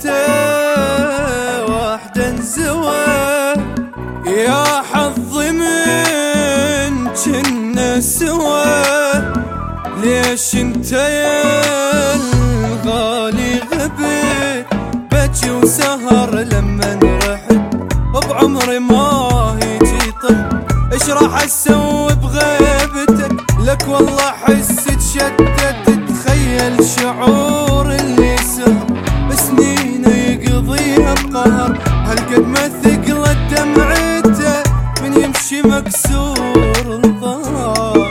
واحدة انزوى، يا حظ من جنة سوى. ليش انت يا الغالي غبت؟ بجي وسهر لما رحت بعمري ما يجي طب. ايش راح اسوي بغيبتك؟ لك والله حسك شتت. تخيل شعور اللي سهر سنين يقضيها بقهر. هالقد ما ثقلت دمعته من يمشي مكسور الظهر.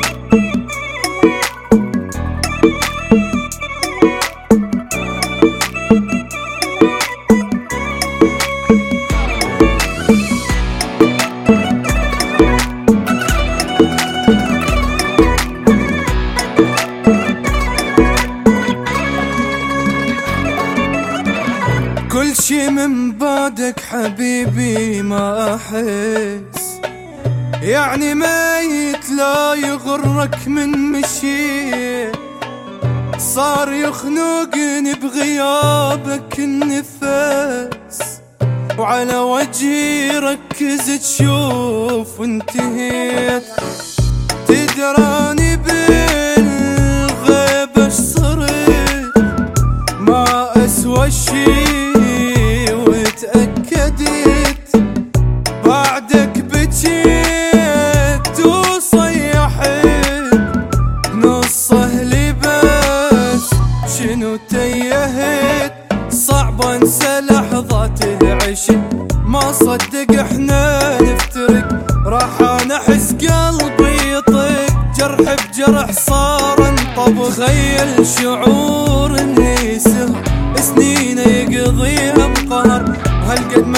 كل شي من بعدك حبيبي ما أحس، يعني ميت لا يغرك من مشي. صار يخنقني بغيابك النفس، وعلى وجهي ركز تشوف وانتهيت. تدراني بالغيبة صرت ما أسوى شي، وتأكدت بعدك بجيت وصيحت نصه لي بس شنو تيهت. صعب انسى لحظات العشق، ما صدق احنا نفترق. راح انا احس قلبي يطق، جرح بجرح صار انطب. تخيل شعور اللي سهر سنين يقضيها بقهر. هالقد